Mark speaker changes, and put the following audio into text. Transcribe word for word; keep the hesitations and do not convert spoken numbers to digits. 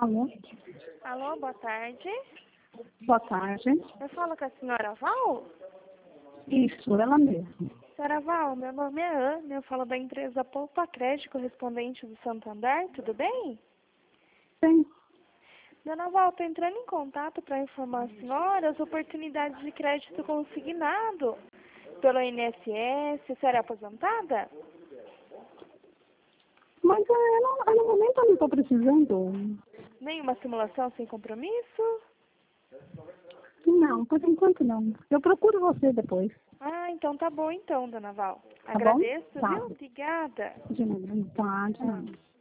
Speaker 1: Alô?
Speaker 2: Alô, boa tarde.
Speaker 1: Boa tarde.
Speaker 2: Eu falo com a senhora Val?
Speaker 1: Isso, ela mesma.
Speaker 2: Senhora Val, meu nome é Ana, eu falo da empresa Poupa Crédito, correspondente do Santander, tudo bem?
Speaker 1: Sim.
Speaker 2: Dona Val, estou entrando em contato para informar a senhora as oportunidades de crédito consignado pelo I N S S. A senhora é aposentada?
Speaker 1: Mas é, não, no momento eu não estou precisando.
Speaker 2: Nenhuma simulação sem compromisso?
Speaker 1: Não, por enquanto não. Eu procuro você depois.
Speaker 2: Ah, então tá bom então, Dona Val.
Speaker 1: Tá bom?
Speaker 2: Agradeço,
Speaker 1: Tá.
Speaker 2: viu? Obrigada.
Speaker 1: De nada. Tá, de nada.